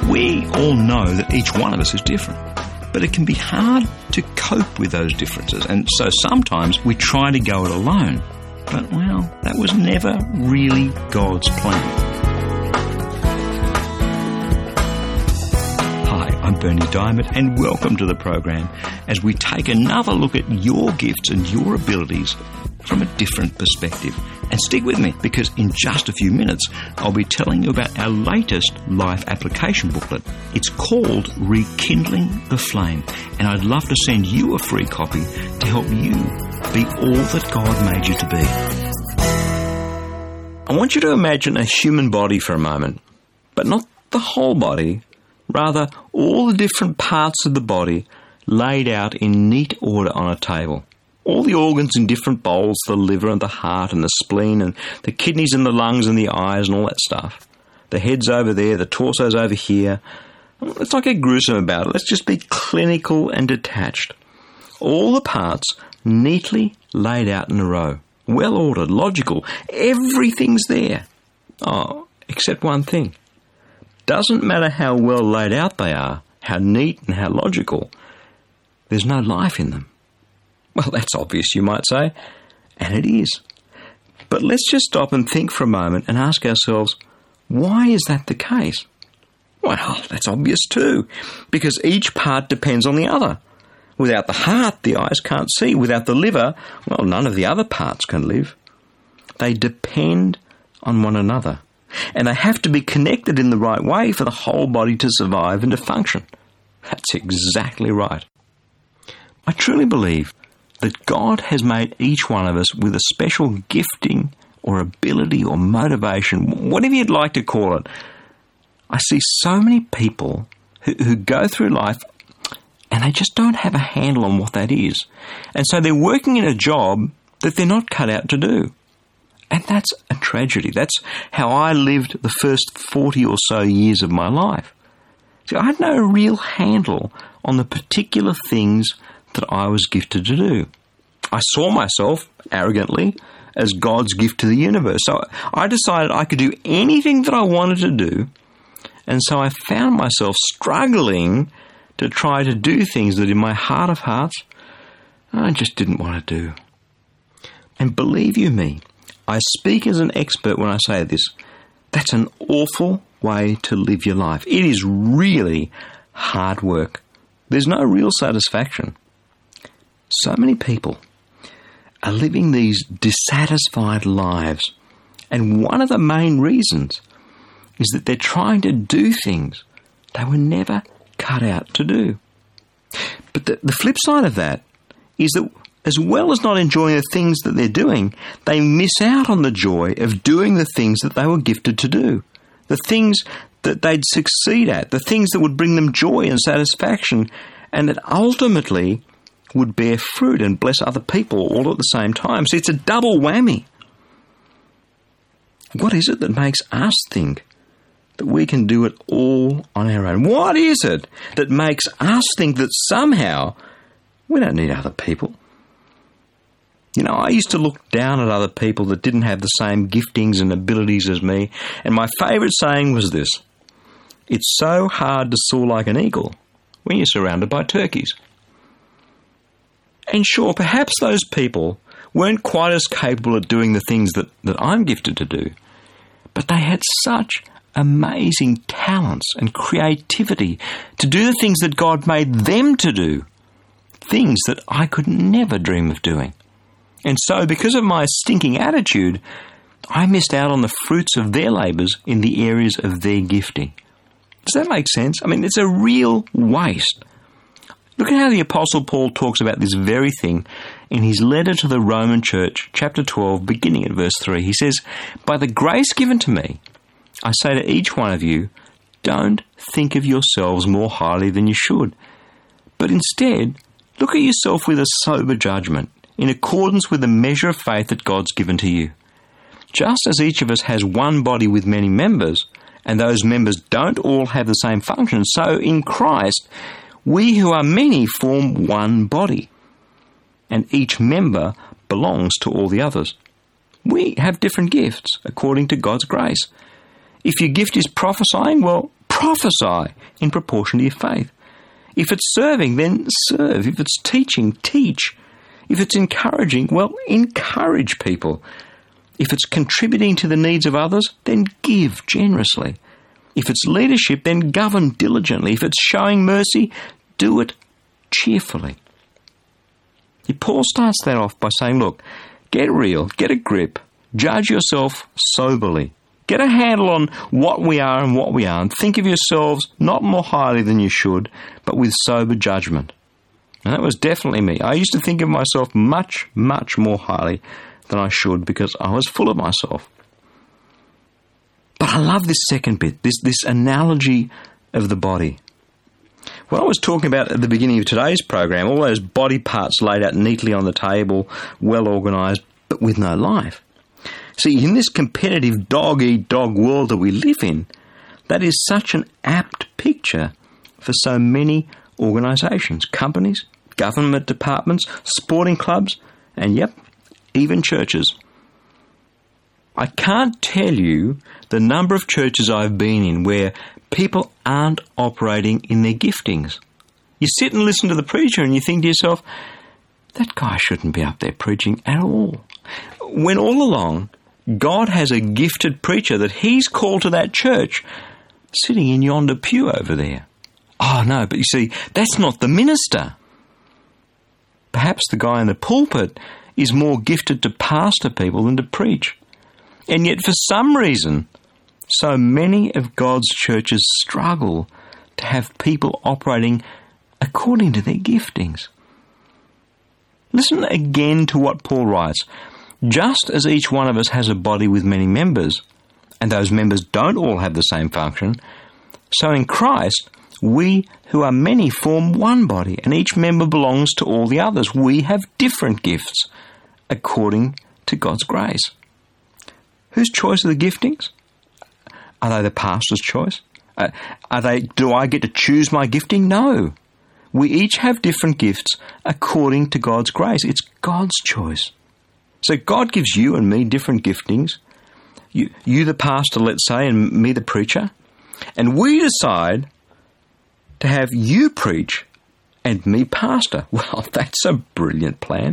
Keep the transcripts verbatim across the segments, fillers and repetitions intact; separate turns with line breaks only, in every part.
We all know that each one of us is different, but it can be hard to cope with those differences, and so sometimes we try to go it alone. But, well, that was never really God's plan. I'm Bernie Diamond, and welcome to the program as we take another look at your gifts and your abilities from a different perspective. And stick with me, because in just a few minutes I'll be telling you about our latest life application booklet. It's called Rekindling the Flame, and I'd love to send you a free copy to help you be all that God made you to be. I want you to imagine a human body for a moment, but not the whole body. Rather, all the different parts of the body laid out in neat order on a table. All the organs in different bowls, the liver and the heart and the spleen and the kidneys and the lungs and the eyes and all that stuff. The head's over there, the torso's over here. Let's not get gruesome about it. Let's just be clinical and detached. All the parts neatly laid out in a row. Well ordered, logical. Everything's there. Oh, except one thing. Doesn't matter how well laid out they are, how neat and how logical, there's no life in them. Well, that's obvious, you might say, and it is. But let's just stop and think for a moment and ask ourselves, why is that the case? Well, that's obvious too, because each part depends on the other. Without the heart, the eyes can't see. Without the liver, well, none of the other parts can live. They depend on one another. And they have to be connected in the right way for the whole body to survive and to function. That's exactly right. I truly believe that God has made each one of us with a special gifting or ability or motivation, whatever you'd like to call it. I see so many people who, who go through life and they just don't have a handle on what that is. And so they're working in a job that they're not cut out to do. And that's a tragedy. That's how I lived the first forty or so years of my life. See, I had no real handle on the particular things that I was gifted to do. I saw myself, arrogantly, as God's gift to the universe. So I decided I could do anything that I wanted to do, and so I found myself struggling to try to do things that in my heart of hearts, I just didn't want to do. And believe you me, I speak as an expert when I say this. That's an awful way to live your life. It is really hard work. There's no real satisfaction. So many people are living these dissatisfied lives, and one of the main reasons is that they're trying to do things they were never cut out to do. But the, the flip side of that is that as well as not enjoying the things that they're doing, they miss out on the joy of doing the things that they were gifted to do, the things that they'd succeed at, the things that would bring them joy and satisfaction, and that ultimately would bear fruit and bless other people all at the same time. So it's a double whammy. What is it that makes us think that we can do it all on our own? What is it that makes us think that somehow we don't need other people? You know, I used to look down at other people that didn't have the same giftings and abilities as me, and my favourite saying was this: it's so hard to soar like an eagle when you're surrounded by turkeys. And sure, perhaps those people weren't quite as capable of doing the things that, that I'm gifted to do, but they had such amazing talents and creativity to do the things that God made them to do, things that I could never dream of doing. And so, because of my stinking attitude, I missed out on the fruits of their labours in the areas of their gifting. Does that make sense? I mean, it's a real waste. Look at how the Apostle Paul talks about this very thing in his letter to the Roman Church, chapter twelve, beginning at verse three. He says, "By the grace given to me, I say to each one of you, don't think of yourselves more highly than you should, but instead, look at yourself with a sober judgment, in accordance with the measure of faith that God's given to you. Just as each of us has one body with many members, and those members don't all have the same function, so in Christ, we who are many form one body, and each member belongs to all the others. We have different gifts according to God's grace. If your gift is prophesying, well, prophesy in proportion to your faith. If it's serving, then serve. If it's teaching, teach. If it's encouraging, well, encourage people. If it's contributing to the needs of others, then give generously. If it's leadership, then govern diligently. If it's showing mercy, do it cheerfully. Paul starts that off by saying, look, get real, get a grip, judge yourself soberly. Get a handle on what we are and what we aren't. Think of yourselves not more highly than you should, but with sober judgment. And that was definitely me. I used to think of myself much, much more highly than I should because I was full of myself. But I love this second bit, this, this analogy of the body. What I was talking about at the beginning of today's program, all those body parts laid out neatly on the table, well organised, but with no life. See, in this competitive dog-eat-dog world that we live in, that is such an apt picture for so many organisations, companies, government departments, sporting clubs, and yep, even churches. I can't tell you the number of churches I've been in where people aren't operating in their giftings. You sit and listen to the preacher and you think to yourself, that guy shouldn't be up there preaching at all. When all along, God has a gifted preacher that he's called to that church sitting in yonder pew over there. Oh no, but you see, that's not the minister. Perhaps the guy in the pulpit is more gifted to pastor people than to preach. And yet for some reason, so many of God's churches struggle to have people operating according to their giftings. Listen again to what Paul writes. Just as each one of us has a body with many members, and those members don't all have the same function, so in Christ, we who are many form one body, and each member belongs to all the others. We have different gifts according to God's grace. Whose choice are the giftings? Are they the pastor's choice? Uh, are they? Do I get to choose my gifting? No. We each have different gifts according to God's grace. It's God's choice. So God gives you and me different giftings. You, you the pastor, let's say, and me the preacher. And we decide to have you preach and me pastor. Well, that's a brilliant plan.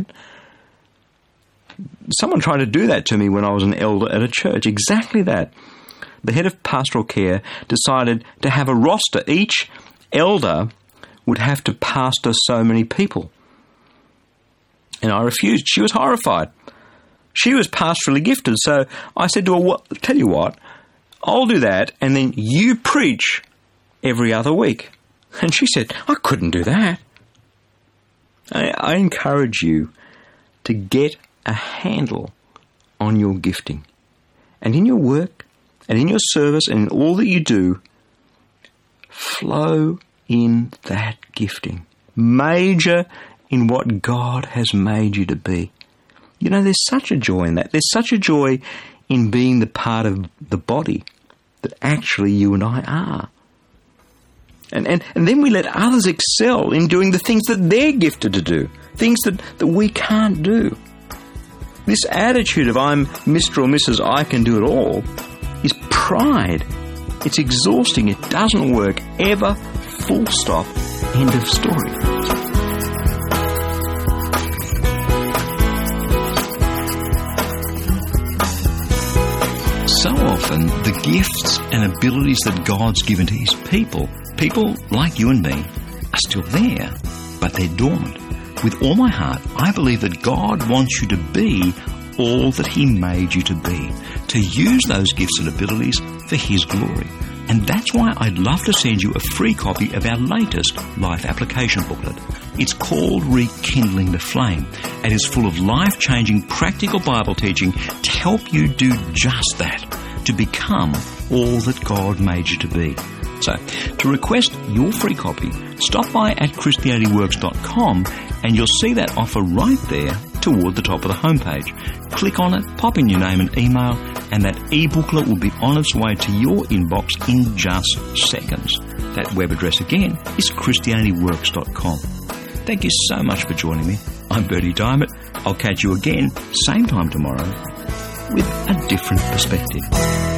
Someone tried to do that to me when I was an elder at a church. Exactly that. The head of pastoral care decided to have a roster. Each elder would have to pastor so many people. And I refused. She was horrified. She was pastorally gifted. So I said to her, well, tell you what, I'll do that and then you preach every other week. And she said, I couldn't do that. I, I encourage you to get a handle on your gifting. And in your work, and in your service, and in all that you do, flow in that gifting. Major in what God has made you to be. You know, there's such a joy in that. There's such a joy in being the part of the body that actually you and I are. And, and, and then we let others excel in doing the things that they're gifted to do, things that, that we can't do. This attitude of I'm Mister or Missus I can do it all is pride. It's exhausting. It doesn't work ever. Full stop. End of story. So often, the gifts and abilities that God's given to His people, people like you and me, are still there, but they're dormant. With all my heart, I believe that God wants you to be all that He made you to be, to use those gifts and abilities for His glory. And that's why I'd love to send you a free copy of our latest Life Application Booklet. It's called Rekindling the Flame, and is full of life-changing practical Bible teaching to help you do just that, to become all that God made you to be. So, to request your free copy, stop by at Christianity Works dot com and you'll see that offer right there toward the top of the homepage. Click on it, pop in your name and email, and that e-booklet will be on its way to your inbox in just seconds. That web address again is Christianity Works dot com. Thank you so much for joining me. I'm Bertie Diamond. I'll catch you again, same time tomorrow, with a different perspective.